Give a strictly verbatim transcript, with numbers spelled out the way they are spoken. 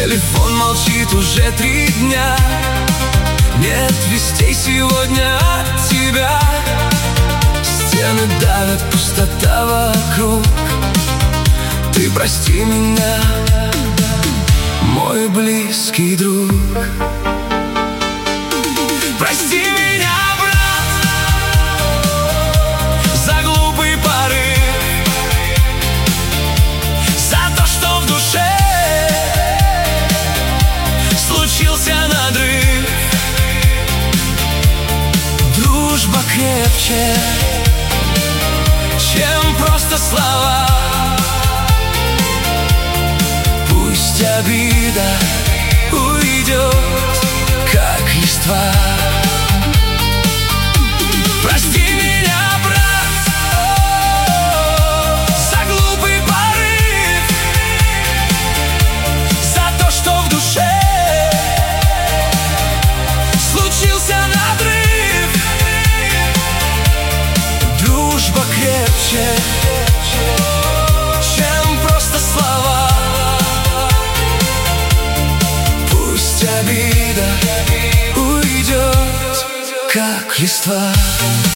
Телефон молчит уже три дня. Нет вестей сегодня от тебя. Стены давят, пустота вокруг. Ты прости меня, мой близкий друг. Прости меня, брат, за глупый порыв, за то, что в душе случился надрыв. Дружба крепче, чем просто слова. Пусть обида уйдет, как листва. Прости меня, брат, за глупый порыв, за то, что в душе случился надрыв. Дружба крепче, чем просто слова. Пусть обида уйдет, как листва.